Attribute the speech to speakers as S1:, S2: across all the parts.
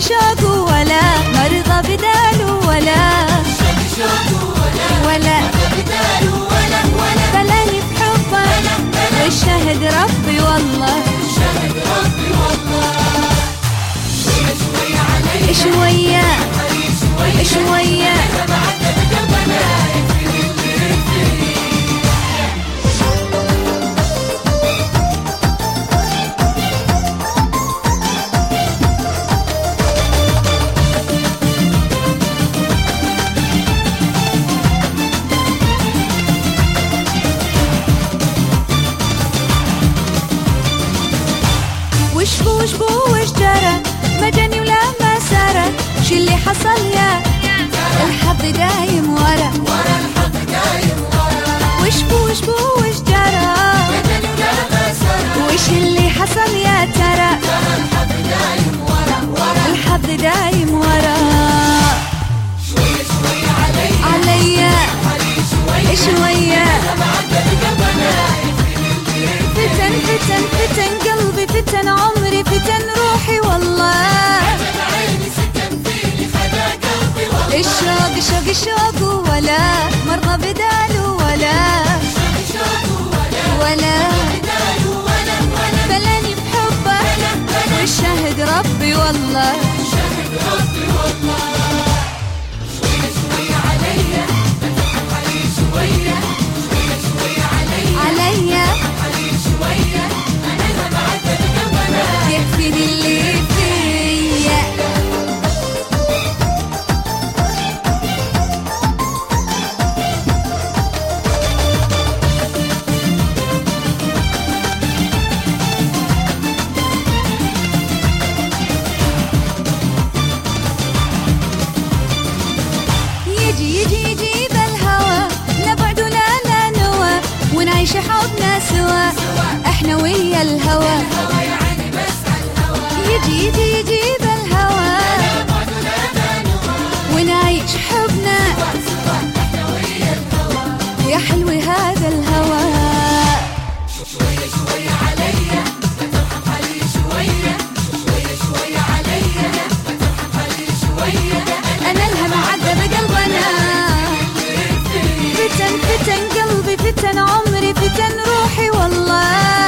S1: شوق ولا مرضى بداله ولا ولا بلاني بحبه والشهد ربي والله شوية شوية وشبو وش جرى ما جاني ولا ما سرى شي اللي حصل يا الحظ دايم ورا وشبو وش جرى ما جاني ولا ما سرى وش اللي حصل يا ترى الحظ دايم ورا شوية عليا شوية فتن قلبي فتن عمري فتن روحي والله الشوق ولا مرة بداله ولا بلاني بحبه والشهد ربي والله عليا يكفيني اللي فيا يجي بالهوى نبعد ولا نوى ونعيش حبنا سوا احنا ويا الهوى يجي بالهوى ونعيش حبنا يا حلو هذا الهوى شوية عليا شوية عليا أنا الهم عذب قلبنا فتن قلبي فتن عمري فتن روحي والله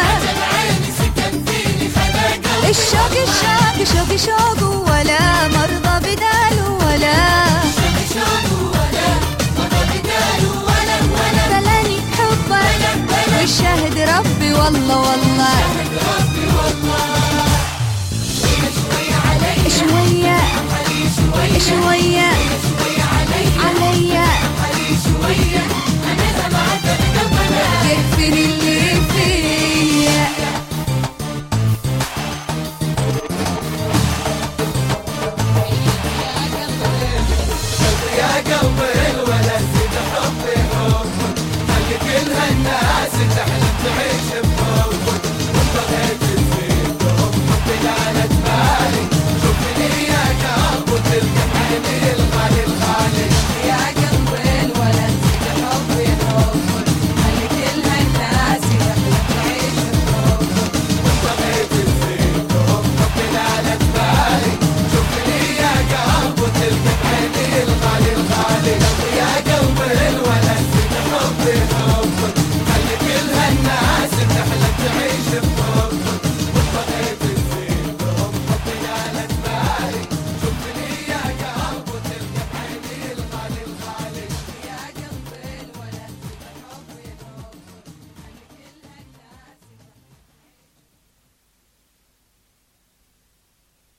S1: الشوق ولا مرضى بداله ولا بلاني بحبه والشهد ربي والله شوية عليا يكفيني اللي فيا
S2: يا قلبي الولد زيد حبي حب خلي كل هالناس تحلم تعيش